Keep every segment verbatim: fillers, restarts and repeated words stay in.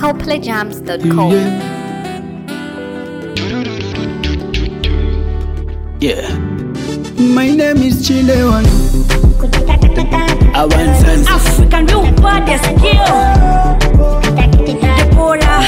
copley jams dot com. Yeah. My name is Chilewan. African real baddest girl. Deborah.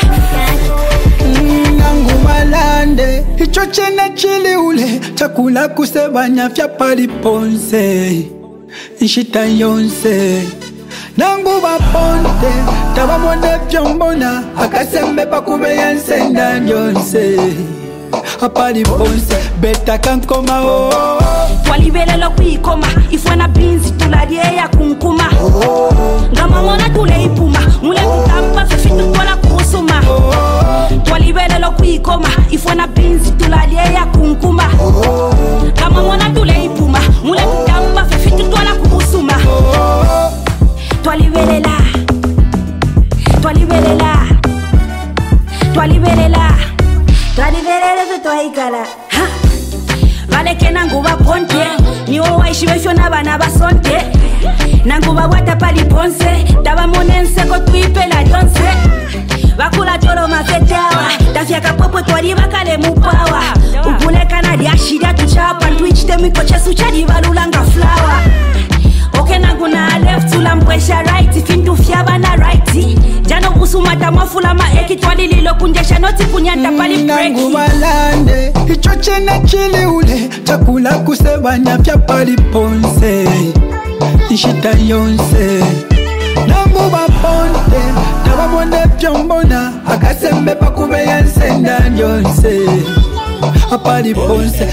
Nangu malande. Icho chene chili ule. Chakula kusebanya fya pali ponse. Nshita yonse. Nangu baponte. Tawa mwone vyombona. Akasembe pakube yanse na yonse. Apali ponse. Beta kankoma oh. Walibele lo kuikoma. Ifwana binzi tulalie ya kunkuma. Ngama mwana tule ipuma. Mule kutamba fifitu kwa kusuma. Walibele lo kuikoma. Ifwana binzi tulalie ya kunkuma. Ngama mwana tule ipuma. Mule kutamba fifitu kwa kusuma. Walibele la. Walibele la. Walibele la. Walibele la tuwaikala. Ha? Vale que nanguba ponte ni o waishi wefyo na bana basonte nanguba wata pali ponse daba monense ko tuipe la jonse bakula tolo mafetawa tafya kapopo twali bakale mupawa upuleka na diashida tuchapa twitch temiko chesu chadi balulanga flower okay nangu na left ula mpwesha right findu fyaba na right jano busumata mafula ma eki twali lilo kunjesha noti kunyanta pali break nangu malande icho chene chili ule chakula kusebanya fya pali ponse nshita yonse nangu baponte tawa mwone vyombona akasembe pakube yanse na yonse apali ponse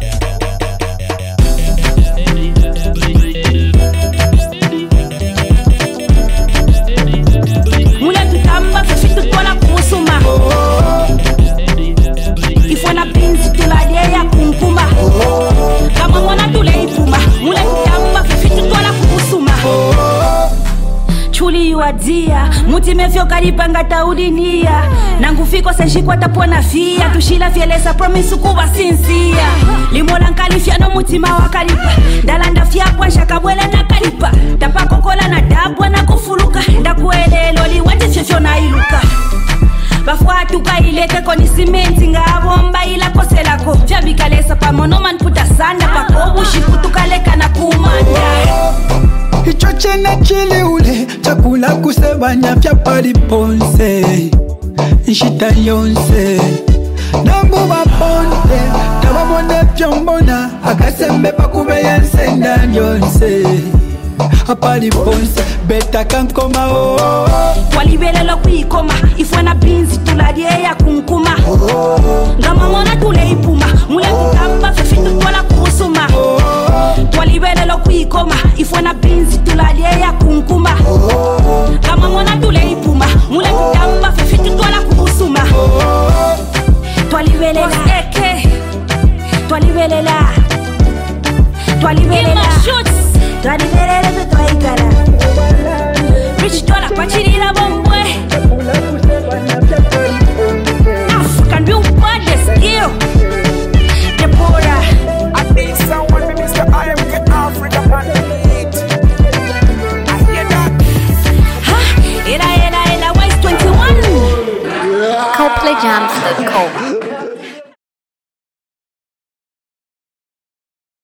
Ifwana binzi tulalie ya kunkuma. Kama mwana tule ipuma. Mule kutamba fifitu tola kusuma. Chuli yuadia. Muti mefyo karipanga taudinia. Nangufiko senshikwa tapona fia. Tushila fielesa promisu kuwa sinsia. Limola nkalifia no mutima wakalipa. Dalanda fia kwa shakabwele na kalipa. Tapa kokola na dabwa na kufuluka. Ndakuele loli wati fefyo na iluka. Bafwatu kailete koni simenti nga bomba ila kose lako Jabika lesa pa monoman puta sanda pako Ushiputu kaleka na kumanda Icho chene chili ule chakula kusebanya fya pali ponse Nshita yonse nangu baponte tawa mwone vyombona akasembe pakube yanse na yonse apali ponse beta kankoma oh. Walibele